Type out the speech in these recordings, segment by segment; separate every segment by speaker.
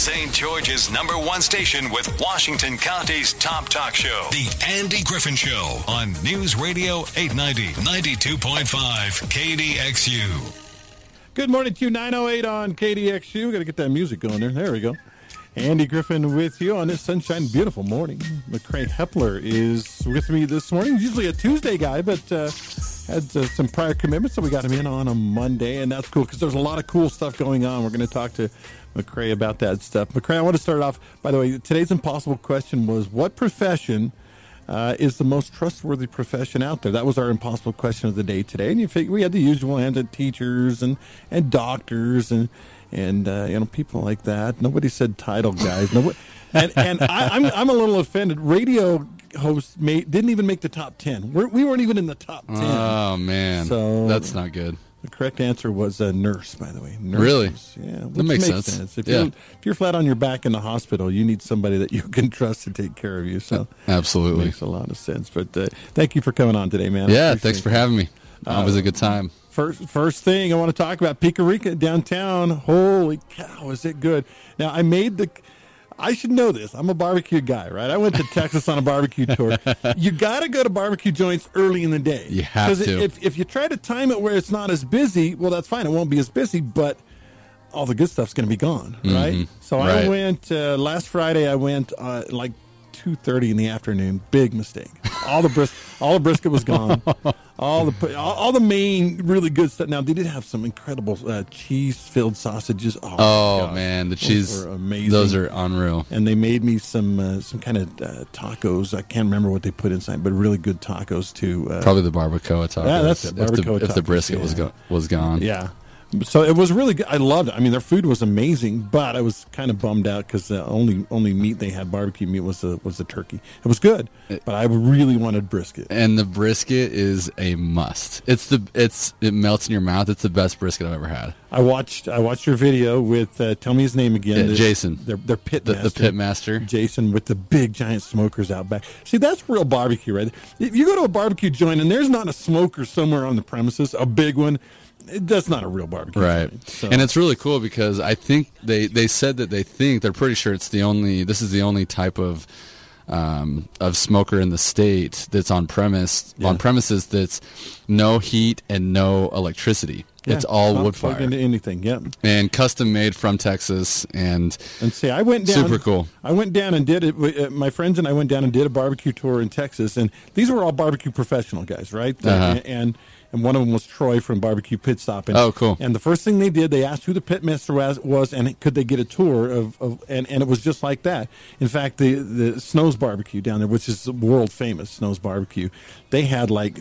Speaker 1: St. George's #1 station with Washington County's top talk show, The Andy Griffin Show, on News Radio 890, 92.5 KDXU.
Speaker 2: Good morning to you, 908 on KDXU. Got to get that music going there. There we go. Andy Griffin with you on this sunshine, beautiful morning. McCray Hepler is with me this morning. He's usually a Tuesday guy, but had some prior commitments, so we got him in on a Monday, and that's cool because there's a lot of cool stuff going on. We're going to talk to McCray about that stuff. McCray, I want to start off, by the way, today's impossible question was, what profession is the most trustworthy profession out there? That was our impossible question of the day today. And you figure we had the usual hands at teachers and doctors and people like that. Nobody said title guys. Nobody, and I'm a little offended. Radio hosts didn't even make the top 10. We weren't even in the top 10.
Speaker 3: Oh man, so that's not good.
Speaker 2: The correct answer was a nurse, by the way. Nurses.
Speaker 3: Really?
Speaker 2: Yeah,
Speaker 3: that makes sense.
Speaker 2: If you're flat on your back in the hospital, you need somebody that you can trust to take care of you. So
Speaker 3: absolutely,
Speaker 2: makes a lot of sense. But thank you for coming on today, man.
Speaker 3: Yeah, thanks for having me. It was a good time.
Speaker 2: First thing I want to talk about, Picarica downtown. Holy cow, is it good? Now, I should know this. I'm a barbecue guy, right? I went to Texas on a barbecue tour. You got to go to barbecue joints early in the day.
Speaker 3: You have to.
Speaker 2: If you try to time it where it's not as busy, well, that's fine. It won't be as busy, but all the good stuff's going to be gone, right?
Speaker 3: Mm-hmm.
Speaker 2: So I went last Friday. I went like 2:30 in the afternoon. Big mistake. All the brisket was gone. All the main really good stuff. Now they did have some incredible cheese-filled sausages.
Speaker 3: Oh man, the cheese
Speaker 2: were amazing.
Speaker 3: Those are unreal.
Speaker 2: And they made me some kind of tacos. I can't remember what they put inside, but really good tacos too.
Speaker 3: Probably the barbacoa tacos.
Speaker 2: Yeah, that's it. Barbacoa tacos.
Speaker 3: If the brisket was gone.
Speaker 2: Yeah. So it was really good. I loved it. I mean, their food was amazing, but I was kind of bummed out because the only meat they had, barbecue meat, was the turkey. It was good, but I really wanted brisket.
Speaker 3: And the brisket is a must. It melts in your mouth. It's the best brisket I've ever had.
Speaker 2: I watched your video with tell me his name again.
Speaker 3: Yeah, Jason.
Speaker 2: Their pit master.
Speaker 3: The pit master.
Speaker 2: Jason with the big giant smokers out back. See, that's real barbecue, right? If you go to a barbecue joint and there's not a smoker somewhere on the premises, a big one, that's not a real barbecue.
Speaker 3: Right.
Speaker 2: So.
Speaker 3: And it's really cool because I think they said that they're pretty sure this is the only type of smoker in the state that's on premises that's no heat and no electricity.
Speaker 2: Yeah,
Speaker 3: it's all wood fire.
Speaker 2: Into anything, yeah.
Speaker 3: And custom made from Texas and
Speaker 2: see, I went down.
Speaker 3: Super cool.
Speaker 2: I went down and did it. My friends and I went down and did a barbecue tour in Texas, and these were all barbecue professional guys, right? And one of them was Troy from Barbecue Pit Stop. And,
Speaker 3: cool.
Speaker 2: And the first thing they did, they asked who the pit master was and could they get a tour and it was just like that. In fact, the Snow's Barbecue down there, which is world famous, Snow's Barbecue, they had like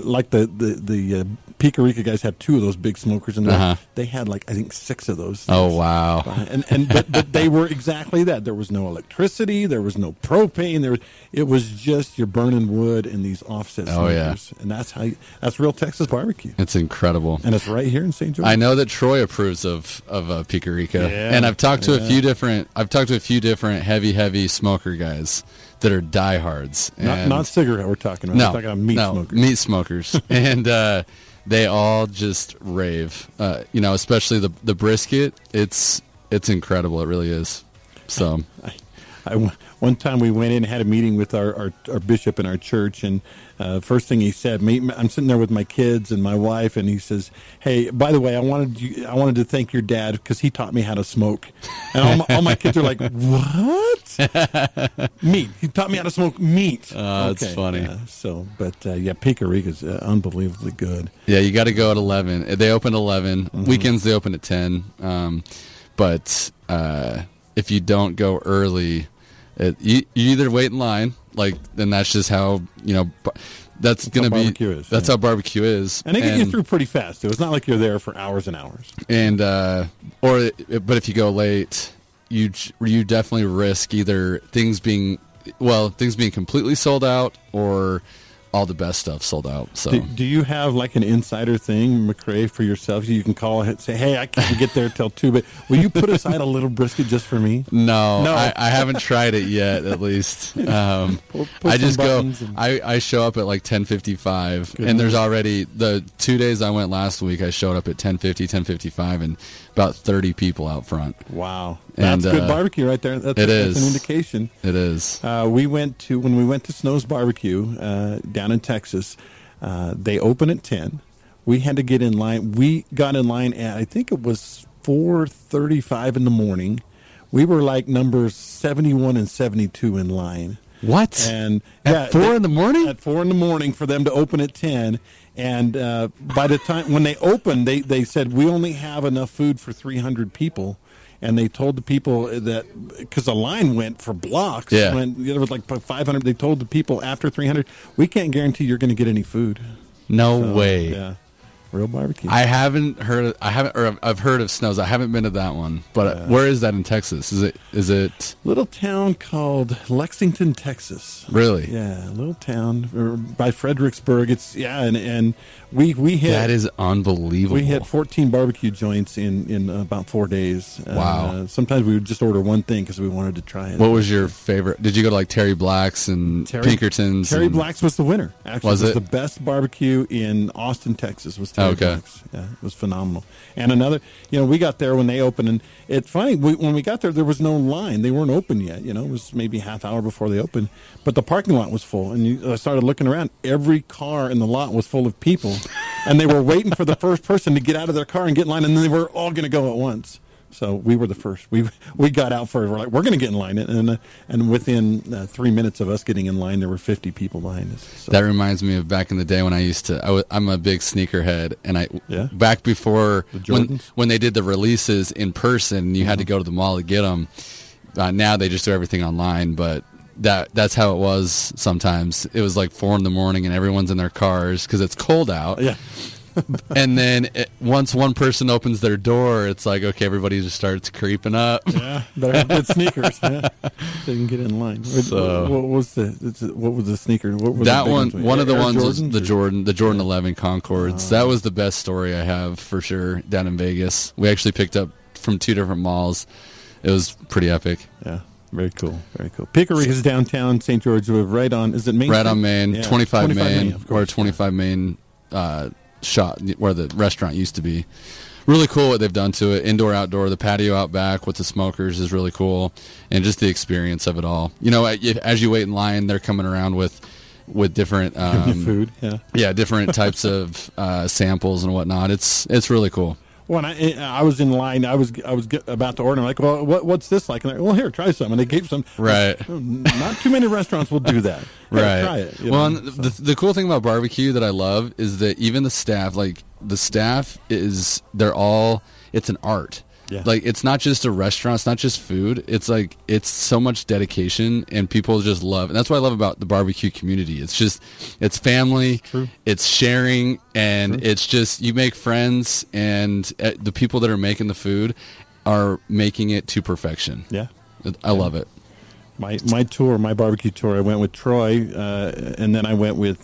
Speaker 2: the Picarica guys had 2 of those big smokers in there. They had I think 6 of those things.
Speaker 3: Oh wow!
Speaker 2: But they were exactly that. There was no electricity. There was no propane. It was just you're burning wood in these offset smokers. And that's real Texas barbecue.
Speaker 3: It's incredible,
Speaker 2: and it's right here in St. George.
Speaker 3: I know that Troy approves of Picarica, and I've talked to a few different heavy smoker guys that are diehards.
Speaker 2: Not cigarette we're talking about. We're talking about meat smokers.
Speaker 3: And they all just rave. Especially the brisket. It's incredible. It really is. So.
Speaker 2: One time we went in and had a meeting with our bishop in our church, and first thing he said, I'm sitting there with my kids and my wife, and he says, "Hey, by the way, I wanted to thank your dad because he taught me how to smoke." And all my kids are like, "What? Meat? He taught me how to smoke meat."
Speaker 3: That's funny.
Speaker 2: Picarica's unbelievably good.
Speaker 3: Yeah, you got to go at 11. They open at 11. Mm-hmm. Weekends they open at 10. But if you don't go early, you either wait in line, then that's just how, that's going to be, that's how barbecue is.
Speaker 2: And they get you through pretty fast, too. It's not like you're there for hours and hours.
Speaker 3: And, but if you go late, you definitely risk either things being completely sold out or all the best stuff sold out. So,
Speaker 2: do you have an insider thing, McCray, for yourself? You can call and say, "Hey, I can't get there till 2, but will you put aside a little brisket just for me?"
Speaker 3: No. I haven't tried it yet. At least I just go. I show up at 10:55, and there's already the 2 days I went last week. I showed up at 10:50, 10:55, and about 30 people out front.
Speaker 2: Wow! That's good barbecue right there. That's an indication.
Speaker 3: It is.
Speaker 2: When we went to Snow's Barbecue down in Texas. They open at 10. We had to get in line. We got in line at, I think it was 4:35 in the morning. We were like numbers 71 and 72 in line.
Speaker 3: What?
Speaker 2: And
Speaker 3: at 4 in the morning?
Speaker 2: At 4 in the morning for them to open at 10. And by the time when they opened, they said we only have enough food for 300 people. And they told the people that because the line went for blocks.
Speaker 3: Yeah.
Speaker 2: When there was like 500. They told the people after 300, we can't guarantee you're going to get any food.
Speaker 3: No way.
Speaker 2: Yeah. Real barbecue.
Speaker 3: I've heard of Snow's. I haven't been to that one. But where is that in Texas? Is it
Speaker 2: little town called Lexington, Texas?
Speaker 3: Really?
Speaker 2: Yeah, little town by Fredericksburg. It's and we hit
Speaker 3: that is unbelievable.
Speaker 2: We hit 14 barbecue joints in about 4 days.
Speaker 3: Wow.
Speaker 2: Sometimes we would just order one thing because we wanted to try it.
Speaker 3: What was your favorite? Did you go to like Terry Black's and Pinkerton's?
Speaker 2: Terry Black's was the winner. Actually,
Speaker 3: was it
Speaker 2: the best barbecue in Austin, Texas? Was Terry Black's. Yeah, it was phenomenal. And another, we got there when they opened, and it's funny when we got there was no line. They weren't open yet. It was maybe a half hour before they opened, but the parking lot was full, and I started looking around. Every car in the lot was full of people. And they were waiting for the first person to get out of their car and get in line, and then they were all going to go at once. So we were the first. We got out first. We're like, we're going to get in line, and within 3 minutes of us getting in line, there were 50 people behind us. So.
Speaker 3: That reminds me of back in the day when I used to. I'm a big sneakerhead, and back before when they did the releases in person, you had to go to the mall to get them. Now they just do everything online, but. That's how it was sometimes. It was like 4 in the morning and everyone's in their cars because it's cold out.
Speaker 2: Yeah.
Speaker 3: And then once one person opens their door, it's like, okay, everybody just starts creeping up.
Speaker 2: Yeah, better have good sneakers. Yeah, so you can get in line. So, what was the sneaker? What was
Speaker 3: that one? One of the ones
Speaker 2: Jordans,
Speaker 3: was the Jordan 11 Concords. That was the best story I have for sure down in Vegas. We actually picked up from 2 different malls. It was pretty epic.
Speaker 2: Yeah. Very cool, very cool. Pickery is downtown St. George. We're right on. Is it Main?
Speaker 3: Right on Main,
Speaker 2: yeah.
Speaker 3: 25 Main,
Speaker 2: of course,
Speaker 3: or 25 Main shot where the restaurant used to be. Really cool what they've done to it. Indoor, outdoor, the patio out back with the smokers is really cool, and just the experience of it all. As you wait in line, they're coming around with different
Speaker 2: food. Yeah,
Speaker 3: different types of samples and whatnot. It's really cool.
Speaker 2: When I was in line, I was about to order. I'm like, well, what's this like? And well, here, try some. And they gave some.
Speaker 3: Right.
Speaker 2: Not too many restaurants will do that.
Speaker 3: Right.
Speaker 2: Try it.
Speaker 3: The cool thing about barbecue that I love is that even the staff, it's an art.
Speaker 2: Yeah.
Speaker 3: Like, it's not just a restaurant, it's not just food. It's like, it's so much dedication, and people just love. And that's what I love about the barbecue community. It's family, it's sharing, and it's just, you make friends, and the people that are making the food are making it to perfection.
Speaker 2: Yeah.
Speaker 3: I love it.
Speaker 2: My barbecue tour, I went with Troy, and then I went with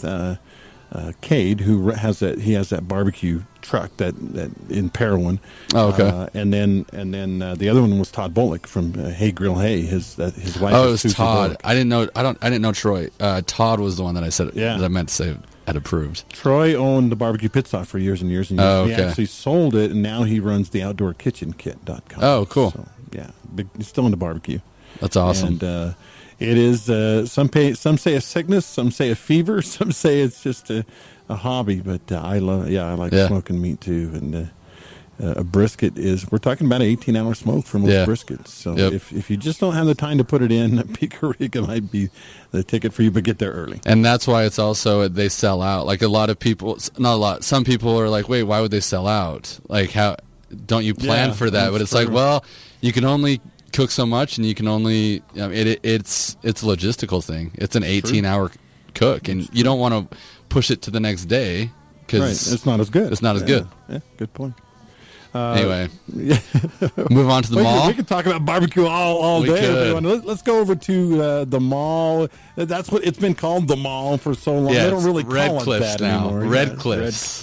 Speaker 2: Cade, who has that barbecue truck that in Parowan.
Speaker 3: Oh, okay.
Speaker 2: And then the other one was Todd Bullock from Hey Grill Hey. His wife.
Speaker 3: Oh, it was
Speaker 2: Susie
Speaker 3: Todd.
Speaker 2: Bullock.
Speaker 3: I didn't know Troy. Todd was the one that I said.
Speaker 2: Yeah.
Speaker 3: That I meant to say had approved.
Speaker 2: Troy owned the barbecue pit stop for years and years and years.
Speaker 3: Oh, okay.
Speaker 2: He actually sold it, and now he runs the OutdoorKitchenKit.com.
Speaker 3: Oh, cool.
Speaker 2: So, yeah, he's still into barbecue.
Speaker 3: That's awesome.
Speaker 2: And it is some say a sickness, some say a fever, some say it's just a hobby. But I like smoking meat too. And a brisket we're talking about an 18-hour smoke for most briskets. So if you just don't have the time to put it in, Picarica might be the ticket for you, but get there early.
Speaker 3: And that's why it's also, they sell out. Like, a lot of people, not a lot, some people are like, wait, why would they sell out? Like, how don't you plan for that? But it's like, well, you can only cook so much, and you can only it's a logistical thing. It's an 18-hour cook, and you don't want to push it to the next day because
Speaker 2: it's not as good.
Speaker 3: It's not as good.
Speaker 2: Yeah, good point.
Speaker 3: Anyway, move on to the mall.
Speaker 2: We could talk about barbecue all day. If we want. Let's go over to the mall. That's what it's been called, the mall, for so long.
Speaker 3: Yeah,
Speaker 2: they don't really
Speaker 3: Red
Speaker 2: call
Speaker 3: Cliffs
Speaker 2: it that
Speaker 3: now.
Speaker 2: anymore.
Speaker 3: Red Cliffs.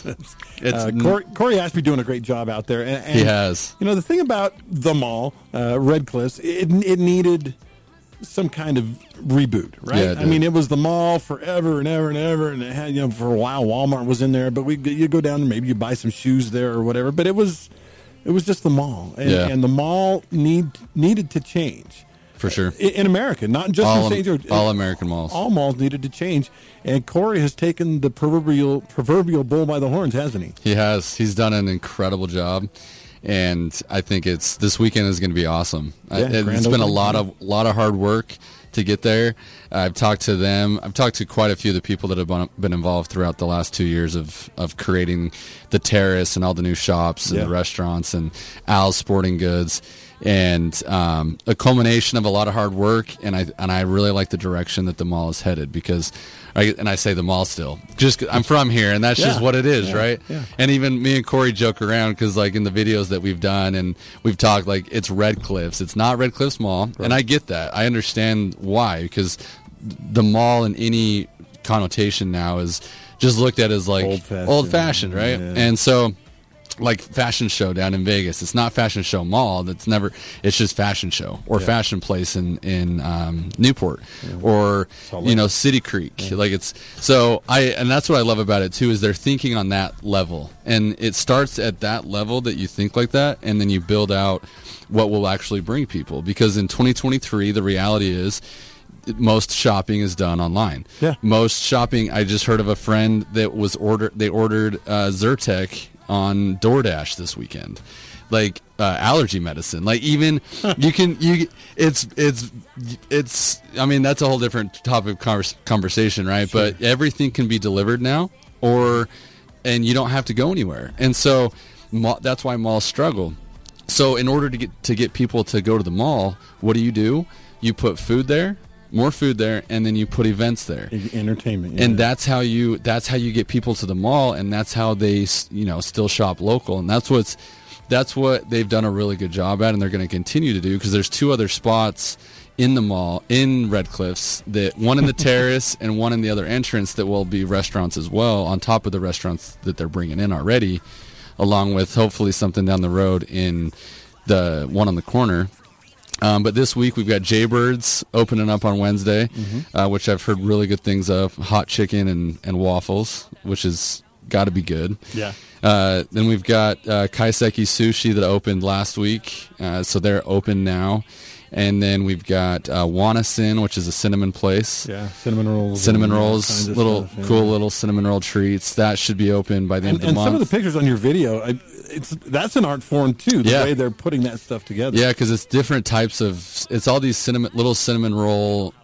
Speaker 2: Corey Ashby doing a great job out there. And
Speaker 3: he has.
Speaker 2: The thing about the mall, Red Cliffs, it needed some kind of reboot, right?
Speaker 3: Yeah,
Speaker 2: I mean, it was the mall forever and ever and ever, and it had, for a while Walmart was in there, but you go down and maybe you buy some shoes there or whatever, but it was It was just the mall, and the mall needed to change.
Speaker 3: For sure.
Speaker 2: In America, not just in St. George.
Speaker 3: All American malls.
Speaker 2: All malls needed to change. And Corey has taken the proverbial bull by the horns, hasn't he?
Speaker 3: He has. He's done an incredible job. And I think this weekend is going to be awesome. It's been a lot of hard work to get there. I've talked to them. I've talked to quite a few of the people that have been involved throughout the last 2 years of creating the terrace and all the new shops and the restaurants and Al's Sporting Goods. And a culmination of a lot of hard work, and I really like the direction that the mall is headed because, I say the mall still, just I'm from here, and that's just what it is, right? Yeah. And even me and Corey joke around because, like, in the videos that we've done and we've talked, like, it's Red Cliffs, it's not Red Cliffs Mall, and I get that, I understand why, because the mall in any connotation now is just looked at as like old-fashioned, right? Yeah. And so, like fashion show down in Vegas, it's not fashion show mall. It's just fashion show or fashion place in Newport or City Creek. Like and that's what I love about it too, is they're thinking on that level, and it starts at that level that you think like that, and then you build out what will actually bring people. Because in 2023, the reality is, most shopping is done online. Yeah. Most shopping. I just heard of a friend that they ordered Zyrtec on DoorDash this weekend, like allergy medicine. Like even it's. I mean, that's a whole different topic of conversation, right? Sure. But everything can be delivered now, and you don't have to go anywhere. And so that's why malls struggle. So in order to get people to go to the mall, what do? You put food there. More food there, and then you put events there,
Speaker 2: entertainment,
Speaker 3: and that's how you get people to the mall, and that's how they still shop local, and that's what they've done a really good job at, and they're going to continue to do, because there's 2 other spots in the mall in Red Cliffs, one in the terrace and one in the other entrance that will be restaurants as well, on top of the restaurants that they're bringing in already, along with hopefully something down the road in the one on the corner. But this week we've got Jaybirds opening up on Wednesday, which I've heard really good things of. Hot chicken and waffles, which has got to be good. Yeah. Then we've got Kaiseki Sushi that opened last week, so they're open now. And then we've got Wanasin, which is a cinnamon place.
Speaker 2: Yeah, cinnamon rolls,
Speaker 3: little stuff, cool little cinnamon roll treats. That should be open by the end of the month.
Speaker 2: And some of the pictures on your video, that's an art form too. The way they're putting that stuff together.
Speaker 3: Yeah, because it's different types of. It's all these little cinnamon roll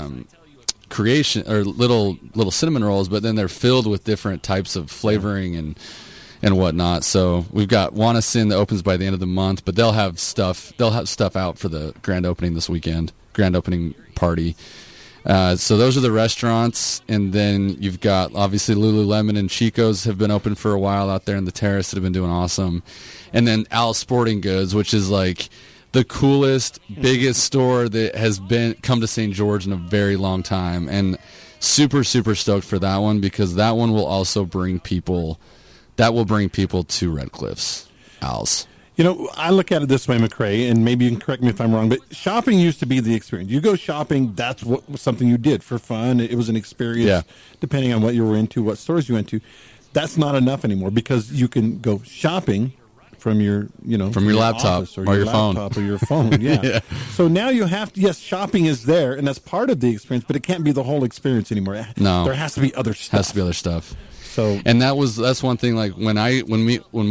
Speaker 3: creation, or little cinnamon rolls, but then they're filled with different types of flavoring and whatnot. So we've got Wanasin that opens by the end of the month, but they'll have stuff out for the grand opening this weekend, grand opening party. So those are the restaurants, and then you've got obviously Lululemon and Chico's have been open for a while out there in the terrace that have been doing awesome, and then Al's Sporting Goods, which is like the coolest, biggest store that has come to St. George in a very long time, and super, super stoked for that one, because that one will also bring people. That will bring people to Red Cliffs, Al's.
Speaker 2: I look at it this way, McCray, and maybe you can correct me if I'm wrong, but shopping used to be the experience. You go shopping, that's something you did for fun. It was an experience, depending on what you were into, what stores you went to. That's not enough anymore, because you can go shopping from your
Speaker 3: laptop or your phone.
Speaker 2: Or your phone, yeah. So now you have to, shopping is there, and that's part of the experience, but it can't be the whole experience anymore.
Speaker 3: No.
Speaker 2: There has to be other stuff.
Speaker 3: Has to be other stuff. So, and that's one thing, like when me and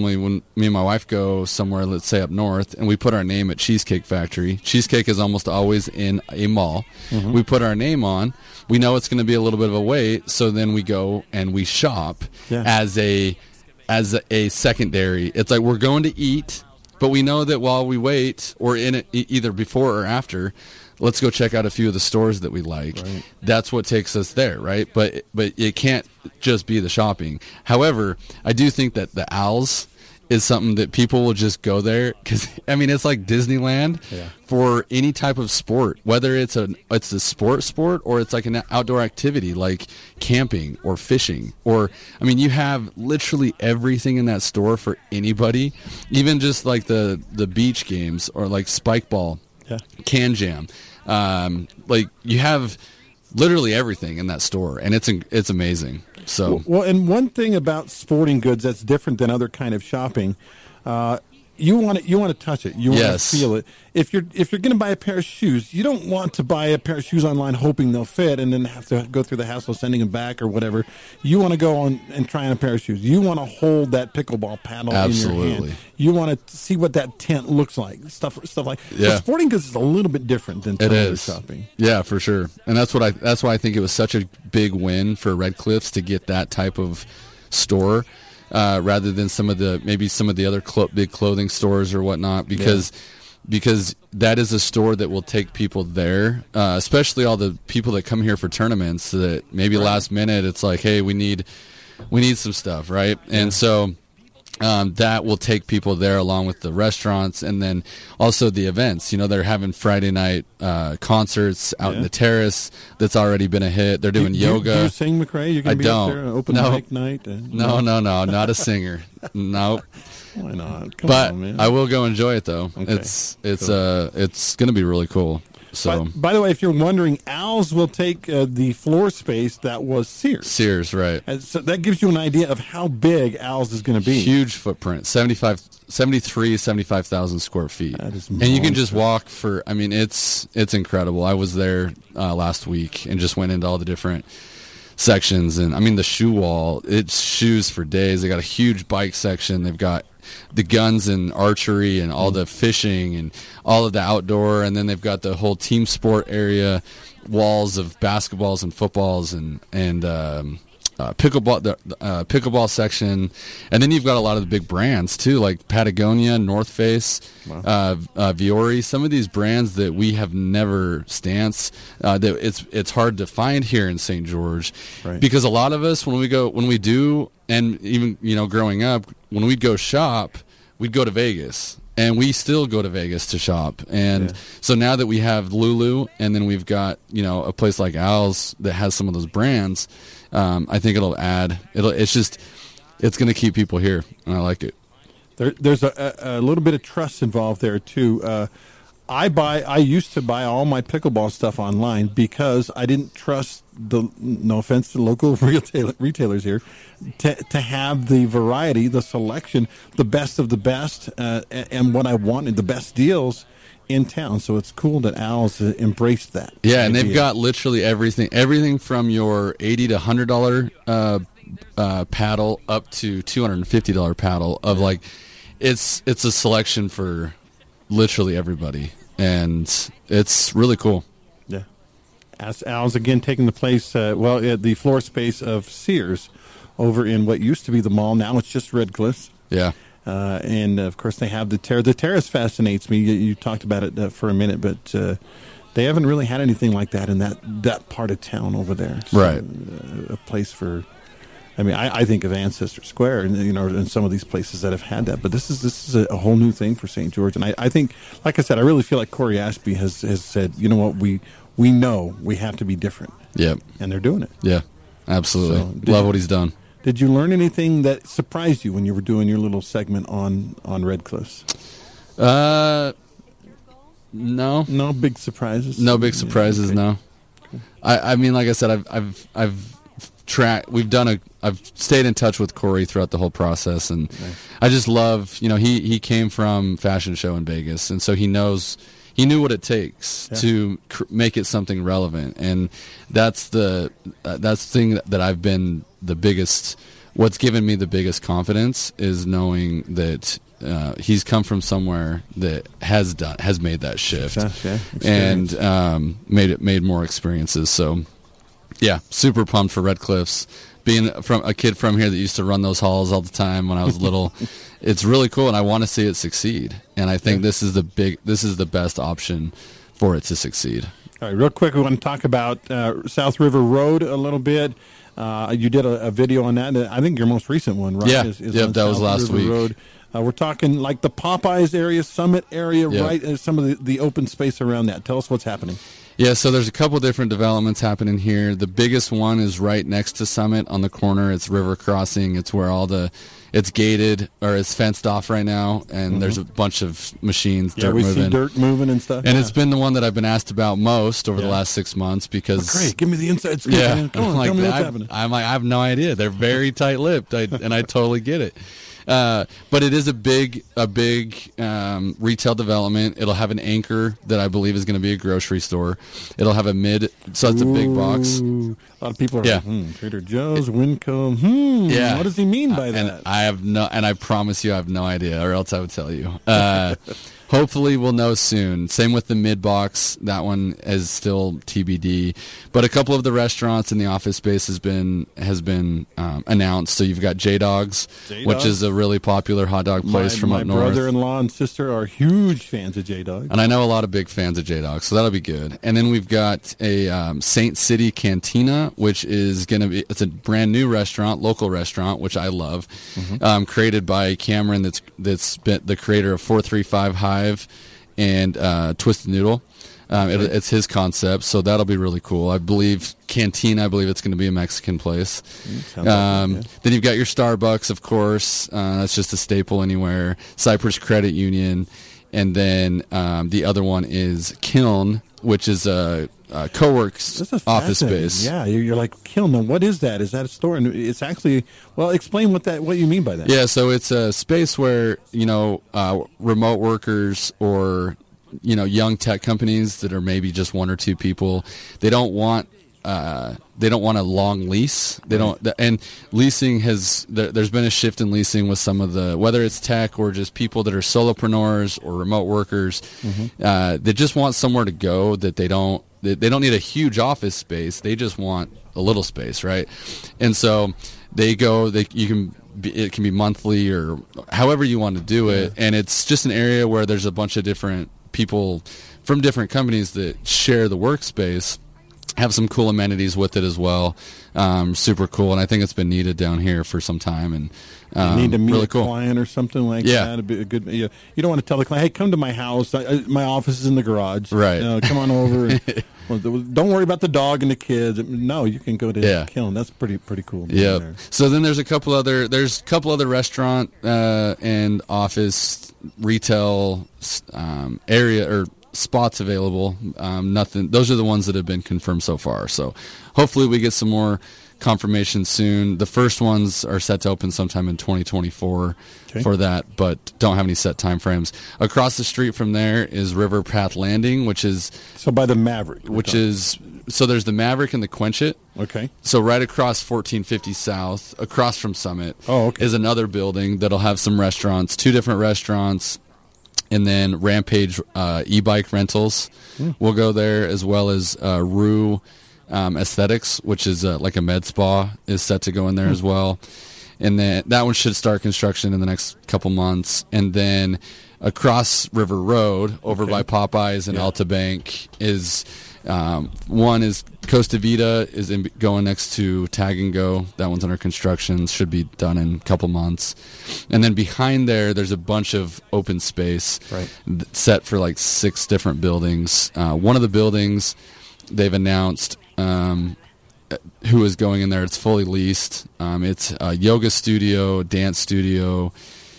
Speaker 3: my wife go somewhere, let's say up north, and we put our name at Cheesecake Factory. Cheesecake is almost always in a mall. Mm-hmm. We put our name on. We know it's going to be a little bit of a wait, so then we go and we shop as a secondary. It's like we're going to eat, but we know that while we wait, or in it either before or after, let's go check out a few of the stores that we like. Right. That's what takes us there, right? But it can't just be the shopping. However, I do think that the Al's is something that people will just go there, because it's like Disneyland for any type of sport, whether it's a sport or it's like an outdoor activity like camping or fishing, or you have literally everything in that store for anybody, even just like the beach games or like spike ball. Yeah. Can Jam, like you have literally everything in that store, and it's amazing. So
Speaker 2: well, and one thing about sporting goods that's different than other kind of shopping, you want to touch it. You want
Speaker 3: Yes.
Speaker 2: to feel it. If you're going to buy a pair of shoes, you don't want to buy a pair of shoes online hoping they'll fit and then have to go through the hassle of sending them back or whatever. You want to go on and try on a pair of shoes. You want to hold that pickleball paddle in your
Speaker 3: Absolutely.
Speaker 2: hand. You want to see what that tent looks like. Stuff like.
Speaker 3: Yeah.
Speaker 2: So sporting goods is a little bit different than
Speaker 3: It
Speaker 2: television
Speaker 3: is.
Speaker 2: shopping.
Speaker 3: Yeah, for sure. And that's why I think it was such a big win for Red Cliffs to get that type of store rather than some of the other big clothing stores or whatnot, because that is a store that will take people there, especially all the people that come here for tournaments that maybe last minute it's like, hey, we need some stuff, right? And so that will take people there along with the restaurants and then also the events. They're having Friday night concerts out in the terrace that's already been a hit. They're doing yoga.
Speaker 2: Do you sing, McRae? You're going to be up there on open mic night?
Speaker 3: No, not a singer. Nope.
Speaker 2: Why not? Come
Speaker 3: But
Speaker 2: on, man.
Speaker 3: I will go enjoy it though.
Speaker 2: Okay.
Speaker 3: It's going to be really cool. So
Speaker 2: By the way, if you're wondering, Al's will take the floor space that was Sears.
Speaker 3: right.
Speaker 2: And so that gives you an idea of how big Al's is going to be.
Speaker 3: Huge footprint, 75,000 square feet.
Speaker 2: That is
Speaker 3: and you can just
Speaker 2: monstrous.
Speaker 3: walk it's incredible. I was there last week and just went into all the different sections. And the shoe wall, it's shoes for days. They got a huge bike section. They've got the guns and archery and all the fishing and all of the outdoor. And then they've got the whole team sport area, walls of basketballs and footballs and pickleball, the pickleball section. And then you've got a lot of the big brands too, like Patagonia, North Face, Viore, some of these brands that we have never Stance, that it's hard to find here in St. George,
Speaker 2: Right.
Speaker 3: because a lot of us, when we do, and even, growing up, when we'd go shop, we'd go to Vegas. And we still go to Vegas to shop. And so now that we have Lulu and then we've got, a place like Al's that has some of those brands, I think it's going to keep people here. And I like it.
Speaker 2: There's a little bit of trust involved there too. I used to buy all my pickleball stuff online because I didn't trust no offense to local retailers here, to have the variety, the selection, the best of the best, and what I wanted, the best deals in town. So it's cool that Al's embraced that.
Speaker 3: Yeah, and they've
Speaker 2: idea.
Speaker 3: got literally everything from your $80 to $100 paddle up to $250 paddle of it's a selection for literally everybody, and it's really cool.
Speaker 2: Yeah. As Al's again taking the place, the floor space of Sears over in what used to be the mall. Now it's just Red Cliffs.
Speaker 3: Yeah.
Speaker 2: And, of course, they have the terrace. The terrace fascinates me. You talked about it for a minute, but they haven't really had anything like that in that part of town over there. So,
Speaker 3: Right.
Speaker 2: A place for... I think of Ancestor Square, and some of these places that have had that. But this is a whole new thing for St. George. And I think, like I said, I really feel like Corey Ashby has said, you know what, we know we have to be different.
Speaker 3: Yep.
Speaker 2: And they're doing it.
Speaker 3: Yeah. Absolutely.
Speaker 2: So,
Speaker 3: Love what he's done.
Speaker 2: Did you learn anything that surprised you when you were doing your little segment on Red Cliffs?
Speaker 3: No.
Speaker 2: No big surprises.
Speaker 3: No big surprises.
Speaker 2: Okay.
Speaker 3: No. Like I said, I've stayed in touch with Corey throughout the whole process, and I just love, he came from fashion show in Vegas, and so he knew what it takes to make it something relevant, and that's the thing that I've been the biggest. What's given me the biggest confidence is knowing that he's come from somewhere that has made that shift, and made more experiences. So, yeah, super pumped for Red Cliffs. Being from a kid from here that used to run those halls all the time when I was little, it's really cool, and I want to see it succeed. And I think this is the best option for it to succeed.
Speaker 2: All right, real quick, we want to talk about South River Road a little bit. You did a video on that. I think your most recent one, right?
Speaker 3: Yeah,
Speaker 2: on
Speaker 3: that was
Speaker 2: South
Speaker 3: last
Speaker 2: River
Speaker 3: week.
Speaker 2: Road. We're talking like the Popeyes area, Summit area, right? And some of the open space around that. Tell us what's happening.
Speaker 3: Yeah, so there's a couple different developments happening here. The biggest one is right next to Summit on the corner. It's River Crossing. It's where it's gated, or it's fenced off right now, and there's a bunch of machines, dirt
Speaker 2: we
Speaker 3: moving.
Speaker 2: see dirt moving and stuff.
Speaker 3: And it's been the one that I've been asked about most over the last 6 months because...
Speaker 2: Great, give me the inside scoop.
Speaker 3: Yeah,
Speaker 2: Man. Come on, tell me what's happening.
Speaker 3: I have no idea. They're very tight-lipped, and I totally get it. But it is a big retail development. It'll have an anchor that I believe is going to be a grocery store. It'll have so it's a big box.
Speaker 2: A lot of people are like, Trader Joe's, Winco. What does he mean by that?
Speaker 3: And I promise you I have no idea, or else I would tell you. Hopefully we'll know soon. Same with the mid-box. That one is still TBD. But a couple of the restaurants in the office space has been announced. So you've got J-Dogs, which is a really popular hot dog place from up north.
Speaker 2: My brother-in-law and sister are huge fans of J-Dogs.
Speaker 3: And I know a lot of big fans of J-Dogs, so that'll be good. And then we've got a Saint City Cantina, which is going to be, it's a brand new restaurant, local restaurant, which I love, created by Cameron, that's been the creator of 435 Hive and Twisted Noodle. It's his concept, so that'll be really cool. I believe Cantina, it's going to be a Mexican place. Then you've got your Starbucks, of course. That's just a staple anywhere. Cypress Credit Union. And then the other one is Kiln, which is a co-works office space.
Speaker 2: Yeah, you're like, Kiln, what is that? Is that a store? And it's actually, well, explain what you mean by that.
Speaker 3: Yeah, so it's a space where, remote workers or, young tech companies that are maybe just one or two people, they don't want a long lease. They don't, and leasing there's been a shift in leasing with some of whether it's tech or just people that are solopreneurs or remote workers, they just want somewhere to go that they don't need a huge office space. They just want a little space, right? And so it can be monthly or however you want to do it. And it's just an area where there's a bunch of different people from different companies that share the workspace, have some cool amenities with it as well. Super cool, and I think it's been needed down here for some time. And
Speaker 2: you need to meet
Speaker 3: really
Speaker 2: a client or something like that. It'd be a good. You don't want to tell the client, "Hey, come to my house. My office is in the garage.
Speaker 3: Right?
Speaker 2: Come on over. Don't worry about the dog and the kids. No, you can go to Kiln. That's pretty cool.
Speaker 3: Yeah. So then there's a couple other restaurant and office retail area or spots available. Nothing. Those are the ones that have been confirmed so far. So hopefully we get some more confirmation soon. The first ones are set to open sometime in 2024 for that, but don't have any set time frames. Across the street from there is River Path Landing, which is
Speaker 2: by the Maverick.
Speaker 3: So there's the Maverick and the Quenchit.
Speaker 2: Okay.
Speaker 3: So right across 1450 South, across from Summit, is another building that'll have some restaurants, 2 different restaurants. And then Rampage e-bike rentals will go there, as well as Rue Aesthetics, which is like a med spa, is set to go in there as well. And then that one should start construction in the next couple months. And then across River Road, over by Popeyes and Alta Bank, is one is Costa Vida is going next to Tag and Go. That one's under construction. Should be done in a couple months. And then behind there's a bunch of open space set for like 6 different buildings. One of the buildings they've announced who is going in there. It's fully leased. It's a yoga studio, dance studio.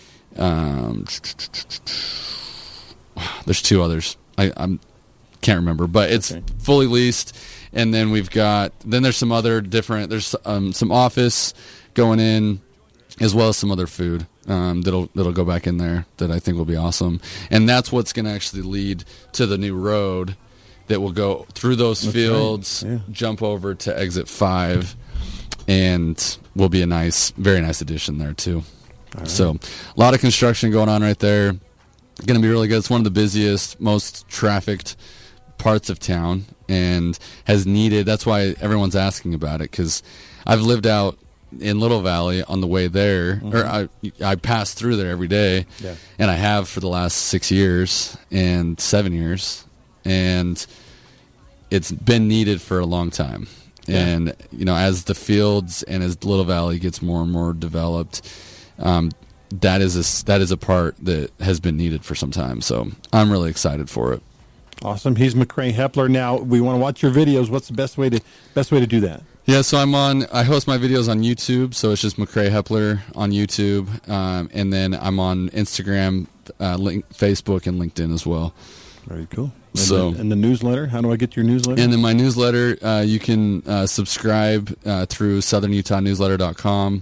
Speaker 3: There's 2 others. I can't remember, but it's fully leased. And then there's some other different, there's some office going in, as well as some other food that'll go back in there that I think will be awesome. And that's what's going to actually lead to the new road that will go through those fields, jump over to exit 5, and will be a very nice addition there too. So a lot of construction going on right there. Going to be really good. It's one of the busiest, most trafficked parts of town, and that's why everyone's asking about it, because I've lived out in Little Valley on the way there, or I pass through there every day, and I have for the last 6 years and 7 years, and it's been needed for a long time. And as the fields and as Little Valley gets more and more developed, that is a part that has been needed for some time. So I'm really excited for it.
Speaker 2: Awesome. He's McCray Hepler. Now we want to watch your videos. What's the best way to do that?
Speaker 3: Yeah, so I host my videos on YouTube, so it's just McCray Hepler on YouTube, and then I'm on Instagram, Facebook, and LinkedIn as well.
Speaker 2: Very cool. And the newsletter, how do I get your newsletter?
Speaker 3: And in my newsletter, you can subscribe through southernutah.newsletter.com.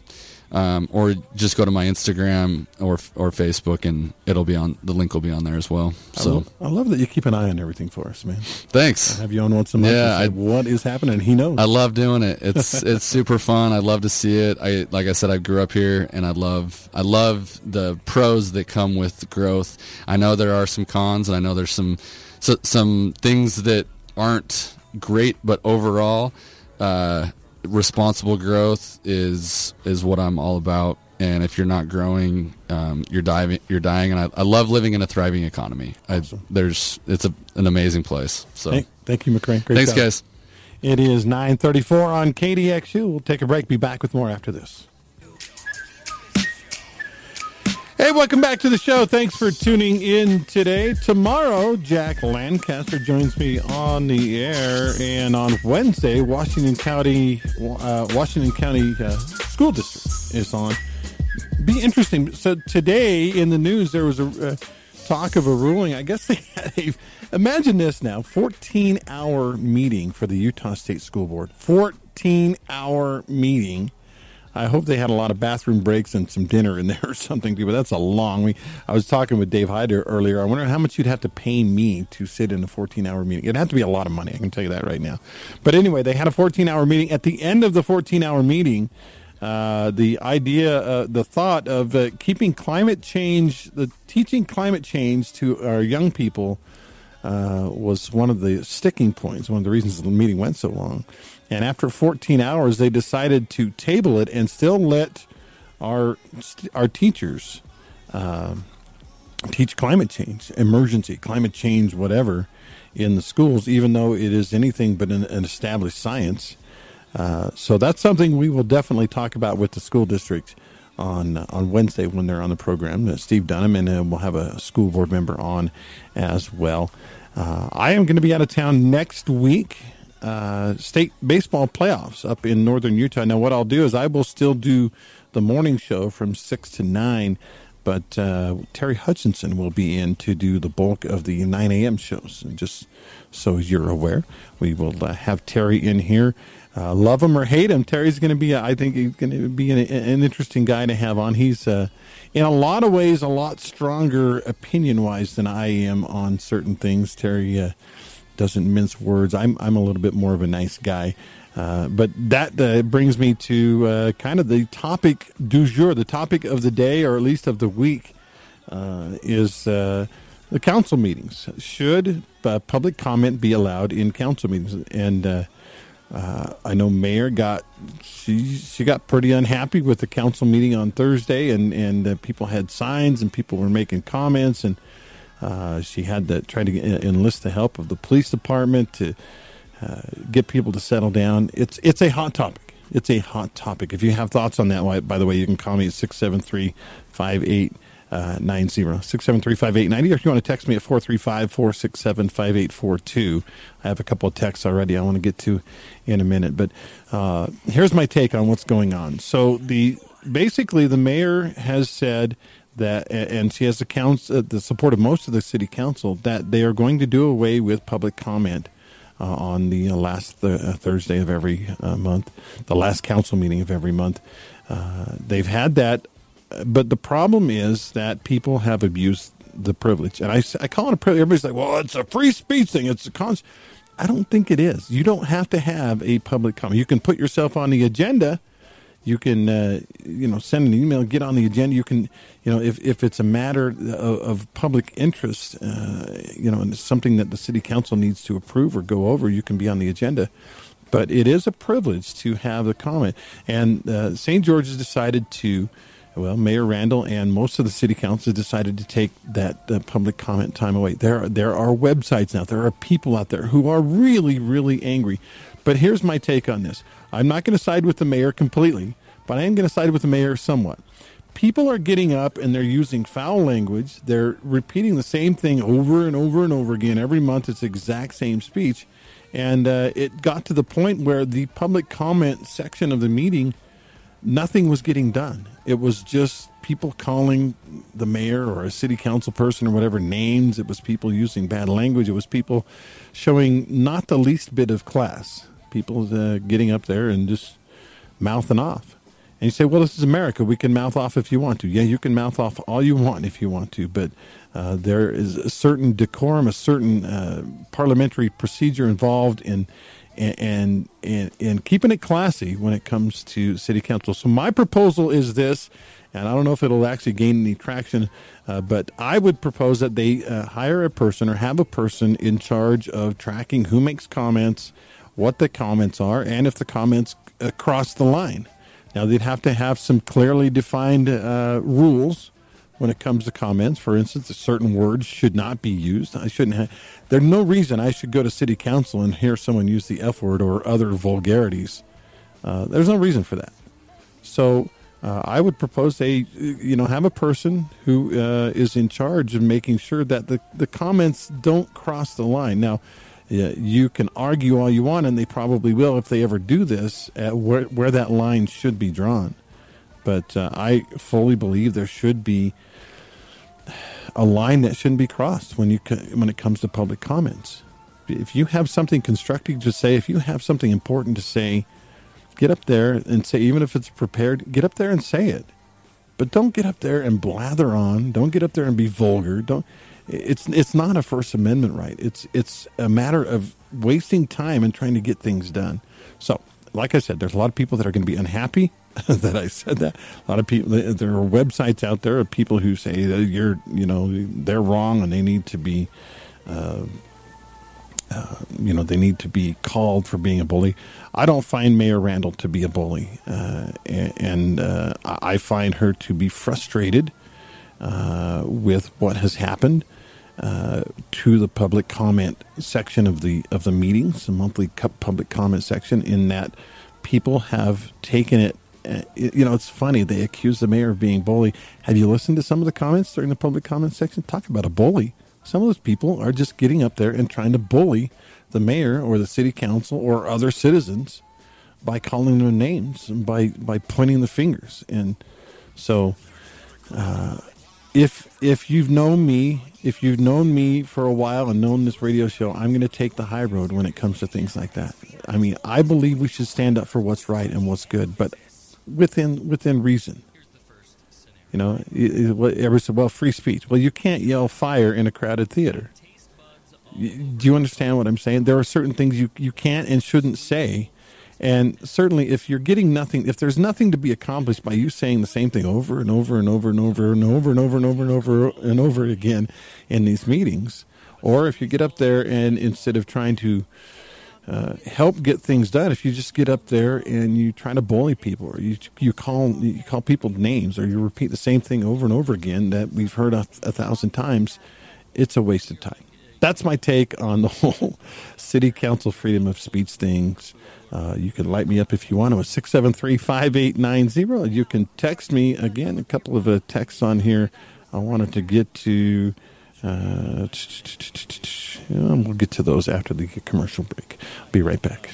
Speaker 3: or just go to my Instagram or Facebook, and the link will be on there as well. So
Speaker 2: I love that you keep an eye on everything for us, man.
Speaker 3: Thanks.
Speaker 2: I have you on once a month.
Speaker 3: Yeah,
Speaker 2: what is happening? He knows.
Speaker 3: I love doing it. It's super fun. I love to see it. Like I said, I grew up here, and I love the pros that come with growth. I know there are some cons, and I know there's some things that aren't great, but overall, responsible growth is what I'm all about. And if you're not growing, you're dying. And I love living in a thriving economy.
Speaker 2: Awesome.
Speaker 3: It's an amazing place. So
Speaker 2: thank you, McCray. Great
Speaker 3: Thanks,
Speaker 2: job.
Speaker 3: guys.
Speaker 2: It is 9:34 on KDXU. We'll take a break. Be back with more after this. Hey, welcome back to the show. Thanks for tuning in today. Tomorrow, Jack Lancaster joins me on the air, and on Wednesday, Washington County School District is on. Be interesting. So today in the news, there was a talk of a ruling. I guess they had imagine this now, 14-hour meeting for the Utah State School Board. 14-hour meeting. I hope they had a lot of bathroom breaks and some dinner in there or something, too, but that's a long week. I was talking with Dave Hyder earlier. I wonder how much you'd have to pay me to sit in a 14-hour meeting. It'd have to be a lot of money, I can tell you that right now. But anyway, they had a 14-hour meeting. At the end of the 14-hour meeting, the idea, the thought of keeping climate change, teaching climate change to our young people was one of the sticking points, one of the reasons the meeting went so long. And after 14 hours, they decided to table it and still let our teachers teach climate change, emergency, climate change, whatever, in the schools, even though it is anything but an established science. So that's something we will definitely talk about with the school district on Wednesday when they're on the program. Steve Dunham, and we'll have a school board member on as well. I am going to be out of town next week. State baseball playoffs up in northern Utah. Now, what I'll do is I will still do the morning show from 6 to 9, but Terry Hutchinson will be in to do the bulk of the 9 a.m. shows. And just so you're aware, we will have Terry in here. Love him or hate him, Terry's going to be, I think he's going to be an interesting guy to have on. He's, in a lot of ways, a lot stronger opinion-wise than I am on certain things. Terry doesn't mince words. I'm a little bit more of a nice guy. But that brings me to kind of the topic du jour, the topic of the day, or at least of the week, is the council meetings. Should public comment be allowed in council meetings? And I know Mayor she got pretty unhappy with the council meeting on Thursday, and people had signs and people were making comments, and she had to try to enlist the help of the police department to get people to settle down. It's a hot topic. It's a hot topic. If you have thoughts on that, by the way, you can call me at 673-5890, 673-5890, or if you want to text me at 435-467-5842. I have a couple of texts already I want to get to in a minute. But here's my take on what's going on. So basically the mayor has said that, and she has the support of most of the city council, that they are going to do away with public comment on the last Thursday of every month, the last council meeting of every month. They've had that, but the problem is that people have abused the privilege. And I call it a privilege. Everybody's like, well, it's a free speech thing. It's a I don't think it is. You don't have to have a public comment. You can put yourself on the agenda. You can, send an email, get on the agenda. You can, if it's a matter of public interest, and it's something that the city council needs to approve or go over, you can be on the agenda. But it is a privilege to have the comment. And St. George has decided to, Mayor Randall and most of the city council decided to take that public comment time away. There are websites now. There are people out there who are really, really angry. But here's my take on this. I'm not going to side with the mayor completely, but I am going to side with the mayor somewhat. People are getting up and they're using foul language. They're repeating the same thing over and over and over again. Every month it's the exact same speech. And it got to the point where the public comment section of the meeting, nothing was getting done. It was just people calling the mayor or a city council person or whatever names. It was people using bad language. It was people showing not the least bit of class. People getting up there and just mouthing off. And you say, well, this is America. We can mouth off if you want to. Yeah, you can mouth off all you want if you want to, but there is a certain decorum, a certain parliamentary procedure involved in keeping it classy when it comes to city council. So my proposal is this, and I don't know if it'll actually gain any traction, but I would propose that they hire a person or have a person in charge of tracking who makes comments, what the comments are, and if the comments cross the line. Now, they'd have to have some clearly defined rules when it comes to comments. For instance, certain words should not be used. There's no reason I should go to city council and hear someone use the F word or other vulgarities. There's no reason for that. So I would propose they, have a person who is in charge of making sure that the comments don't cross the line. Now, you can argue all you want, and they probably will if they ever do this, at where that line should be drawn. But I fully believe there should be a line that shouldn't be crossed when it comes to public comments. If you have something constructive to say, if you have something important to say, get up there and say, even if it's prepared, get up there and say it. But don't get up there and blather on. Don't get up there and be vulgar. It's not a First Amendment right. It's a matter of wasting time and trying to get things done. So, like I said, there's a lot of people that are going to be unhappy that I said that. A lot of people. There are websites out there of people who say that they're wrong and they need to be, they need to be called for being a bully. I don't find Mayor Randall to be a bully, and I find her to be frustrated with what has happened to the public comment section of the meetings, the monthly public comment section, in that people have taken it. It's funny. They accuse the mayor of being bully. Have you listened to some of the comments during the public comment section? Talk about a bully. Some of those people are just getting up there and trying to bully the mayor or the city council or other citizens by calling them names and by pointing the fingers. And so, if you've known me for a while and known this radio show, I'm going to take the high road when it comes to things like that. I mean, I believe we should stand up for what's right and what's good, but within reason. Everybody said, well, free speech. Well, you can't yell fire in a crowded theater. Do you understand what I'm saying? There are certain things you can't and shouldn't say. And certainly if you're getting nothing, if there's nothing to be accomplished by you saying the same thing over and over and over and over and over and over and over and over and over again in these meetings, or if you get up there and instead of trying to help get things done, if you just get up there and you try to bully people, or you call people names, or you repeat the same thing over and over again that we've heard 1,000 times, it's a waste of time. That's my take on the whole city council freedom of speech things. You can light me up if you want to at 673-5890. You can text me, again, a couple of texts on here. I wanted to get to, we'll get to those after the commercial break. I'll be right back.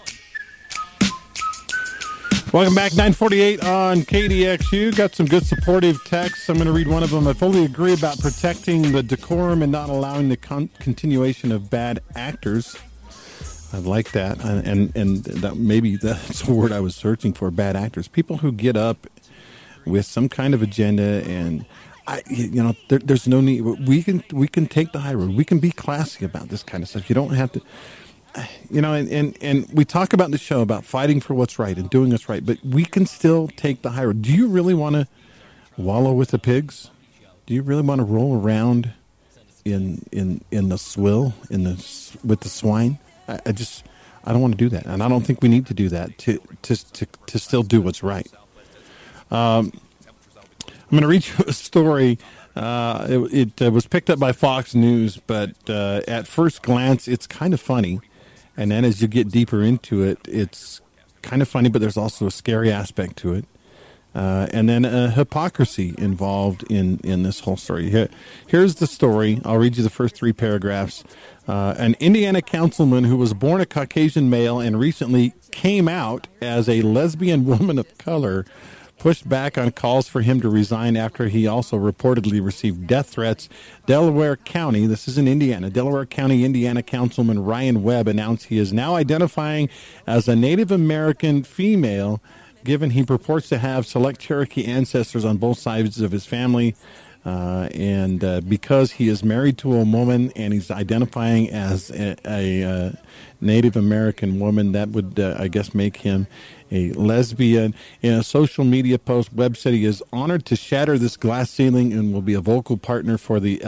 Speaker 2: Welcome back, 948 on KDXU. Got some good supportive texts. I'm going to read one of them. I fully agree about protecting the decorum and not allowing the continuation of bad actors. I like that, and that maybe that's a word I was searching for, bad actors. People who get up with some kind of agenda, and there's no need. We can take the high road. We can be classy about this kind of stuff. You don't have to, and we talk about in the show about fighting for what's right and doing what's right, but we can still take the high road. Do you really want to wallow with the pigs? Do you really want to roll around in the swill with the swine? I don't want to do that, and I don't think we need to do that to still do what's right. I'm going to read you a story. It was picked up by Fox News, but at first glance, it's kind of funny, and then as you get deeper into it, it's kind of funny, but there's also a scary aspect to it. And then a hypocrisy involved in this whole story. Here's the story. I'll read you the first 3 paragraphs. An Indiana councilman who was born a Caucasian male and recently came out as a lesbian woman of color pushed back on calls for him to resign after he also reportedly received death threats. Delaware County, this is in Indiana, Delaware County, Indiana Councilman Ryan Webb announced he is now identifying as a Native American female given he purports to have select Cherokee ancestors on both sides of his family. And because he is married to a woman and he's identifying as a Native American woman, that would, I guess, make him a lesbian. In a social media post, Webb said he is honored to shatter this glass ceiling and will be a vocal partner for the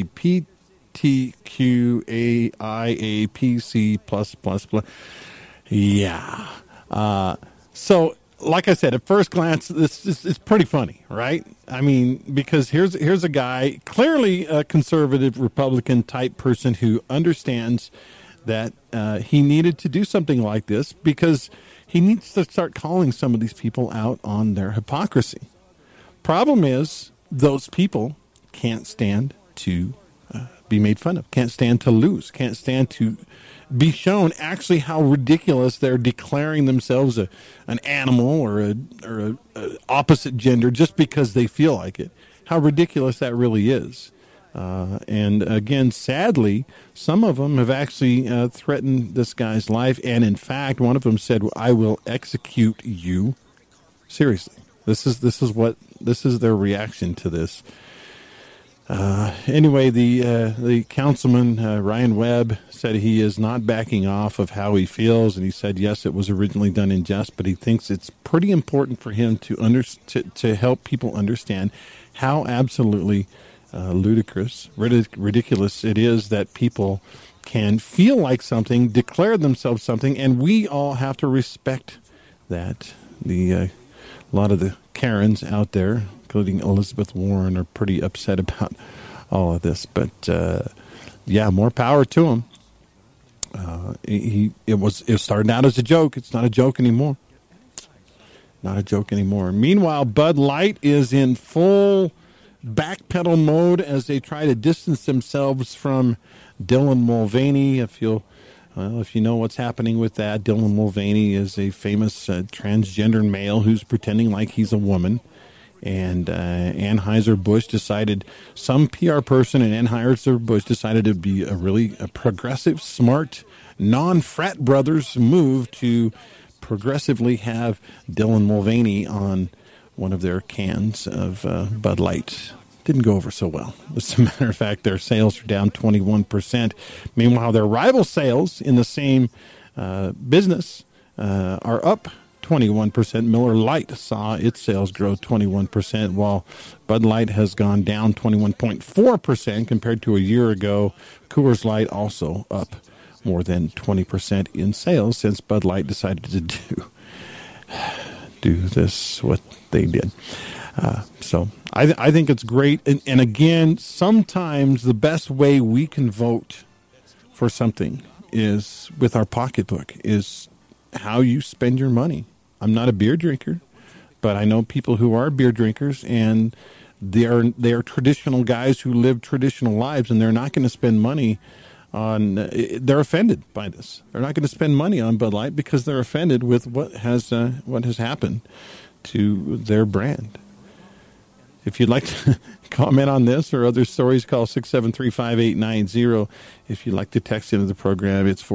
Speaker 2: LGBTQAIAPC+++. Yeah. So, like I said, at first glance, this is pretty funny, right? I mean, because here's a guy, clearly a conservative Republican type person who understands that he needed to do something like this because he needs to start calling some of these people out on their hypocrisy. Problem is, those people can't stand to be made fun of, can't stand to lose, can't stand to be shown actually how ridiculous they're declaring themselves an animal or a opposite gender just because they feel like it. How ridiculous that really is. And again, sadly, some of them have actually threatened this guy's life. And in fact, one of them said, "I will execute you." Seriously, this is their reaction to this. Anyway, the councilman, Ryan Webb, said he is not backing off of how he feels, and he said, yes, it was originally done in jest, but he thinks it's pretty important for him to help people understand how absolutely ludicrous, ridiculous it is that people can feel like something, declare themselves something, and we all have to respect that. A lot of the Karens out there, including Elizabeth Warren, are pretty upset about all of this. But, yeah, more power to him. It started out as a joke. It's not a joke anymore. Not a joke anymore. Meanwhile, Bud Light is in full backpedal mode as they try to distance themselves from Dylan Mulvaney. If you know what's happening with that, Dylan Mulvaney is a famous transgender male who's pretending like he's a woman. And Anheuser-Busch decided, some PR person in Anheuser-Busch decided to be a progressive, smart, non-frat brothers move to progressively have Dylan Mulvaney on one of their cans of Bud Light. Didn't go over so well. As a matter of fact, their sales are down 21%. Meanwhile, their rival sales in the same business are up 21%. Miller Lite saw its sales grow 21%, while Bud Light has gone down 21.4% compared to a year ago. Coors Light also up more than 20% in sales since Bud Light decided to do this, what they did. So I think it's great. And again, sometimes the best way we can vote for something is with our pocketbook, is how you spend your money. I'm not a beer drinker, but I know people who are beer drinkers, and they are traditional guys who live traditional lives, and they're not going to spend money on. They're offended by this. They're not going to spend money on Bud Light because they're offended with what has happened to their brand. If you'd like to comment on this or other stories, call 673-5890. If you'd like to text into the program, it's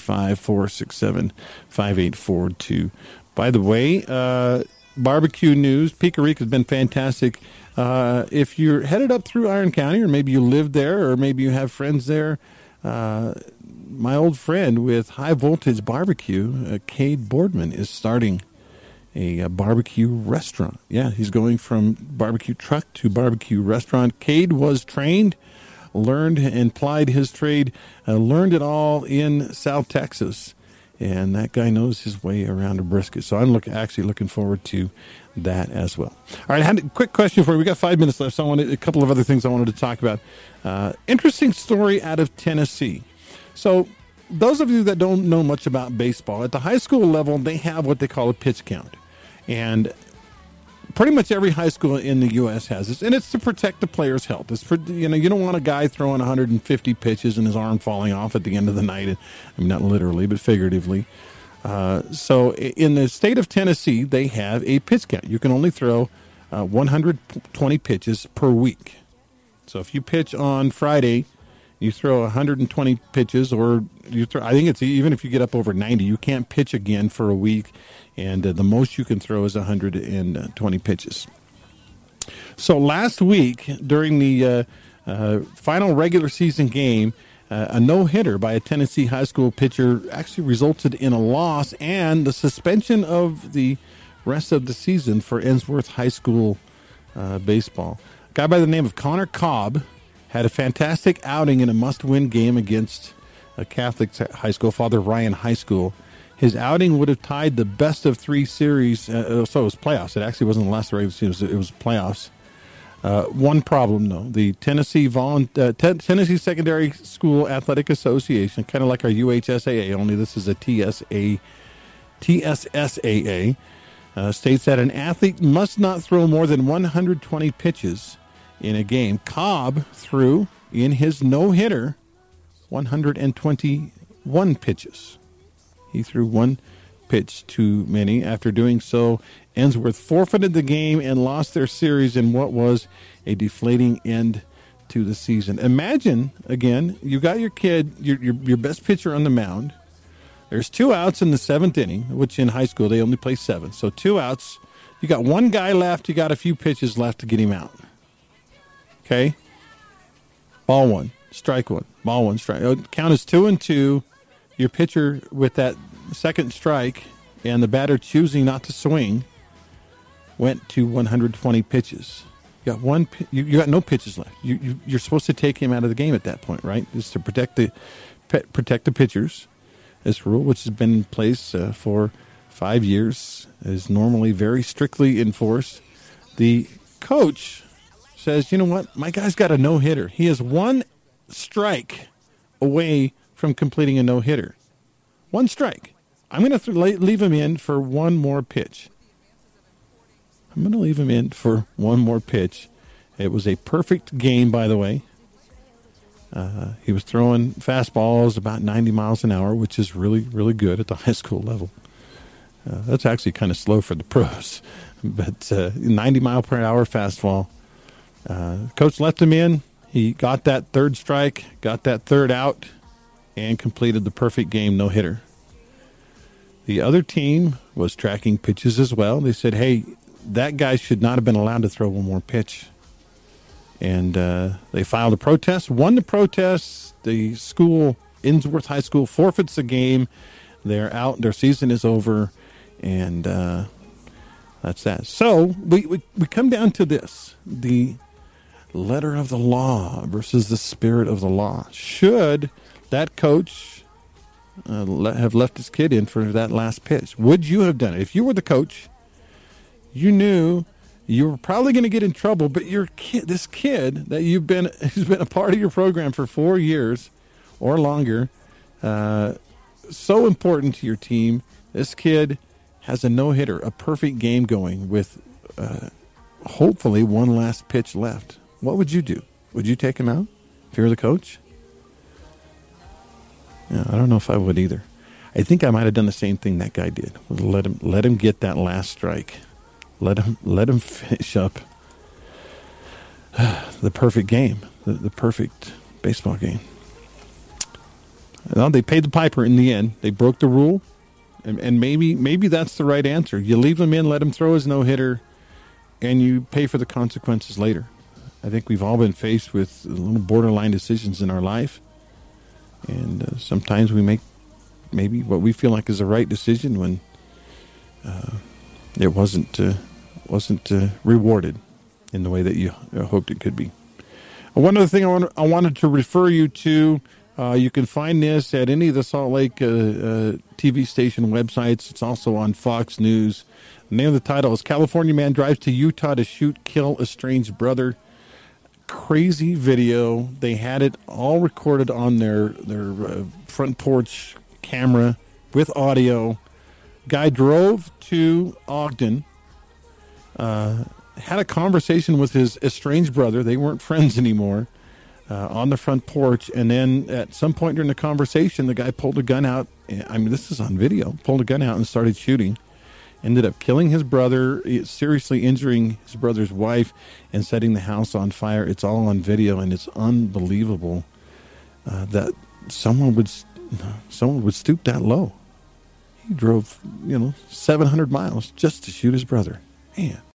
Speaker 2: 435-467-5842. By the way, barbecue news, Pico Rica has been fantastic. If you're headed up through Iron County, or maybe you live there, or maybe you have friends there, my old friend with High Voltage Barbecue, Cade Boardman, is starting a barbecue restaurant. Yeah, he's going from barbecue truck to barbecue restaurant. Cade was trained, learned and plied his trade, learned it all in South Texas. And that guy knows his way around a brisket. So I'm actually looking forward to that as well. All right, I had a quick question for you. We got 5 minutes left, so a couple of other things I wanted to talk about. Interesting story out of Tennessee. So those of you that don't know much about baseball, at the high school level, they have what they call a pitch count. And pretty much every high school in the U.S. has this, and it's to protect the player's health. It's for, you don't want a guy throwing 150 pitches and his arm falling off at the end of the night. I mean, not literally, but figuratively. So in the state of Tennessee, they have a pitch count. You can only throw 120 pitches per week. So if you pitch on Friday You throw 120 pitches, or you throw. I think it's even if you get up over 90, you can't pitch again for a week, and the most you can throw is 120 pitches. So last week during the final regular season game, a no-hitter by a Tennessee high school pitcher actually resulted in a loss and the suspension of the rest of the season for Ensworth High School baseball. A guy by the name of Connor Cobb had a fantastic outing in a must-win game against a Catholic high school, Father Ryan High School. His outing would have tied the best of 3 series, so it was playoffs. It actually wasn't the last regular season, it was playoffs. One problem, though. The Tennessee Secondary School Athletic Association, kind of like our UHSAA, only this is a TSSAA, states that an athlete must not throw more than 120 pitches in a game. Cobb threw, in his no-hitter, 121 pitches. He threw one pitch too many. After doing so, Ensworth forfeited the game and lost their series in what was a deflating end to the season. Imagine, again, you got your kid, your best pitcher on the mound. There's 2 outs in the 7th inning, which in high school they only play 7. So 2 outs. You got 1 guy left. You got a few pitches left to get him out. Okay? Ball 1, strike 1. Ball 1, strike. Count is 2-2. Your pitcher with that second strike and the batter choosing not to swing went to 120 pitches. You got you got no pitches left. You're supposed to take him out of the game at that point, right? Just to protect the pitchers. This rule, which has been in place for 5 years, is normally very strictly enforced. The coach says, you know what? My guy's got a no-hitter. He is 1 strike away from completing a no-hitter. 1 strike. I'm going to leave him in for 1 more pitch. It was a perfect game, by the way. He was throwing fastballs about 90 miles an hour, which is really, really good at the high school level. That's actually kind of slow for the pros. But 90 mile per hour fastball. Coach left him in. He got that 3rd strike, got that 3rd out, and completed the perfect game no-hitter. The other team was tracking pitches as well. They said, hey, that guy should not have been allowed to throw 1 more pitch. And they filed a protest, won the protest. The school, Ensworth High School, forfeits the game. They're out. Their season is over. And that's that. So we come down to this. The letter of the law versus the spirit of the law. Should that coach have left his kid in for that last pitch? Would you have done it? If you were the coach, you knew you were probably going to get in trouble, but this kid that who's been a part of your program for 4 years or longer, so important to your team. This kid has a no-hitter, a perfect game going with hopefully 1 last pitch left. What would you do? Would you take him out if you were the coach? Yeah, I don't know if I would either. I think I might have done the same thing that guy did. Let him get that last strike. Let him finish up the perfect game, the perfect baseball game. Well, they paid the piper in the end. They broke the rule, and maybe that's the right answer. You leave him in, let him throw his no-hitter, and you pay for the consequences later. I think we've all been faced with little borderline decisions in our life, and sometimes we make maybe what we feel like is the right decision when it wasn't rewarded in the way that you hoped it could be. One other thing I wanted to refer you to, you can find this at any of the Salt Lake TV station websites. It's also on Fox News. The name of the title is California Man Drives to Utah to Shoot, Kill Estranged Brother. Crazy video. They had it all recorded on their front porch camera with audio. Guy drove to Ogden, had a conversation with his estranged brother. They weren't friends anymore, on the front porch. And then at some point during the conversation, the guy pulled a gun out. I mean, this is on video. Pulled a gun out and started shooting. Ended up killing his brother, seriously injuring his brother's wife, and setting the house on fire. It's all on video, and it's unbelievable. that someone would stoop that low. He drove, 700 miles just to shoot his brother. Man.